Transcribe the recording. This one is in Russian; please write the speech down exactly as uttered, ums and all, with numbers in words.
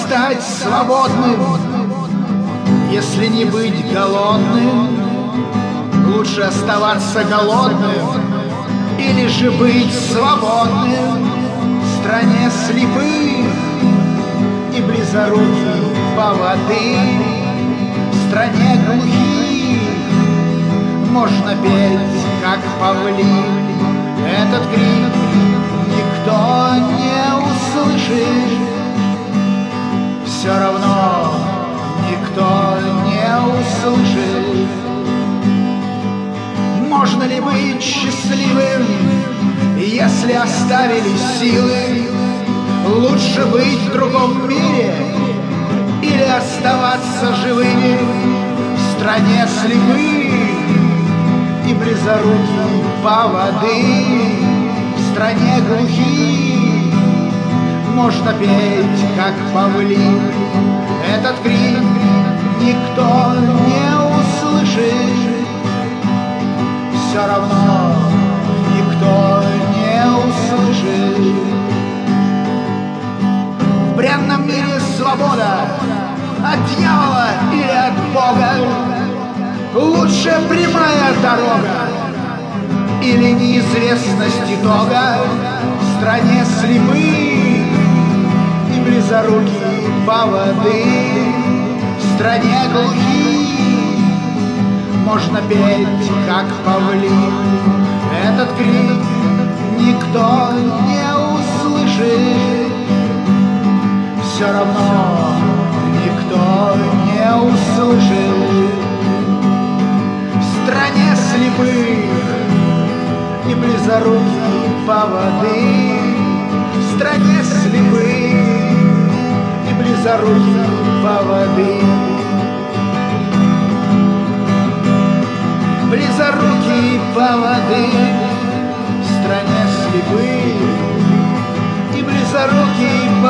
стать свободным, если не быть голодным? Лучше оставаться голодным или же быть свободным в стране слепых и близоруких поводырь, в стране глухих можно петь, как павлин. Этот крик никто не услышит, все равно никто не услышит. Можно ли быть счастливым, если оставили силы? Лучше быть в другом мире или оставаться живыми в стране слепых и близоруких поводырь, в стране глухих можно петь, как павлин. Этот крик никто не услышит, все равно никто не услышит. В бренном мире свобода от дьявола или от Бога? Лучше прямая дорога или неизвестность итога в стране слепых и близоруких поводырь, в стране глухих можно петь, как павлин. Этот крик никто не услышит, все равно никто не услышит. В стране слепых и близоруких поводырь, в стране слепых и близоруких поводырь. Близорукий поводырь в стране слепых и близорукий